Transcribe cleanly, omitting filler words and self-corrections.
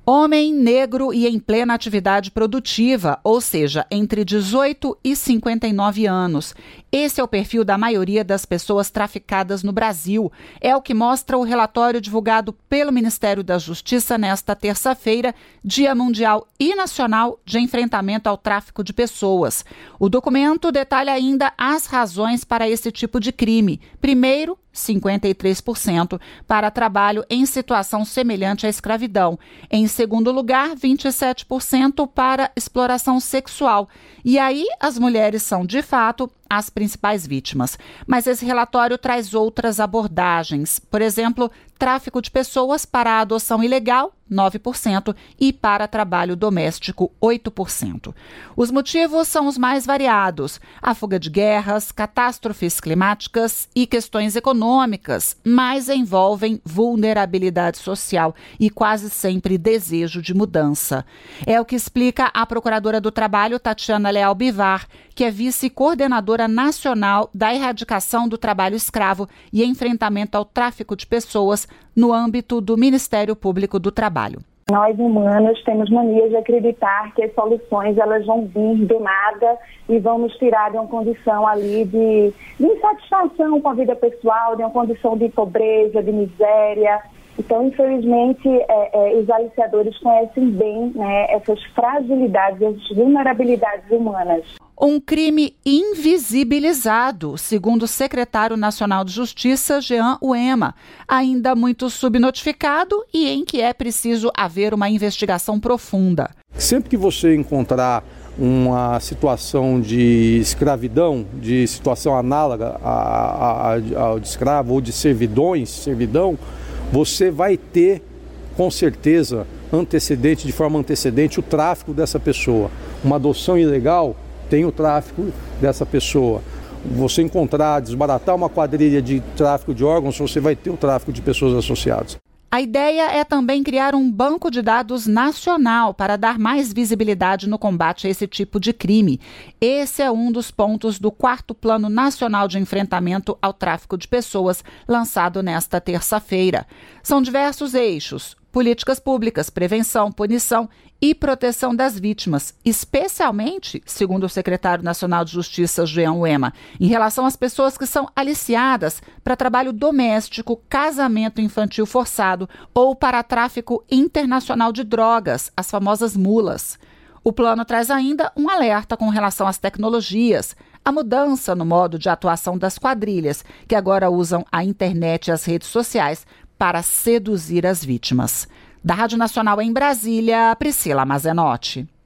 Homem, negro e em plena atividade produtiva, ou seja, entre 18 e 59 anos. Esse é o perfil da maioria das pessoas traficadas no Brasil. É o que mostra o relatório divulgado pelo Ministério da Justiça nesta terça-feira, Dia Mundial e Nacional de Enfrentamento ao Tráfico de Pessoas. O documento detalha ainda as razões para esse tipo de crime. Primeiro, 53% para trabalho em situação semelhante à escravidão. Em segundo lugar, 27% para exploração sexual. E aí, as mulheres são, de fato, as principais vítimas. Mas esse relatório traz outras abordagens. Por exemplo, tráfico de pessoas para a adoção ilegal, 9%, e para trabalho doméstico, 8%. Os motivos são os mais variados: a fuga de guerras, catástrofes climáticas e questões econômicas, mas envolvem vulnerabilidade social e quase sempre desejo de mudança. É o que explica a procuradora do Trabalho, Tatiana Leal Bivar, que é vice-coordenadora nacional da erradicação do trabalho escravo e enfrentamento ao tráfico de pessoas no âmbito do Ministério Público do Trabalho. Nós, humanos, temos mania de acreditar que as soluções elas vão vir do nada e vão nos tirar de uma condição ali de insatisfação com a vida pessoal, de uma condição de pobreza, de miséria. Então, infelizmente, os aliciadores conhecem bem, né, essas fragilidades, essas vulnerabilidades humanas. Um crime invisibilizado, segundo o secretário nacional de Justiça, Jean Uema, ainda muito subnotificado e em que é preciso haver uma investigação profunda. Sempre que você encontrar uma situação de escravidão, de situação análoga ao de escravo ou de servidão, você vai ter, com certeza, de forma antecedente, o tráfico dessa pessoa. Uma adoção ilegal tem o tráfico dessa pessoa. Você desbaratar uma quadrilha de tráfico de órgãos, você vai ter o tráfico de pessoas associadas. A ideia é também criar um banco de dados nacional para dar mais visibilidade no combate a esse tipo de crime. Esse é um dos pontos do 4º Plano Nacional de Enfrentamento ao Tráfico de Pessoas, lançado nesta terça-feira. São diversos eixos: políticas públicas, prevenção, punição e proteção das vítimas, especialmente, segundo o secretário nacional de Justiça, Jean Uema, em relação às pessoas que são aliciadas para trabalho doméstico, casamento infantil forçado ou para tráfico internacional de drogas, as famosas mulas. O plano traz ainda um alerta com relação às tecnologias, a mudança no modo de atuação das quadrilhas, que agora usam a internet e as redes sociais para seduzir as vítimas. Da Rádio Nacional em Brasília, Priscila Mazenotti.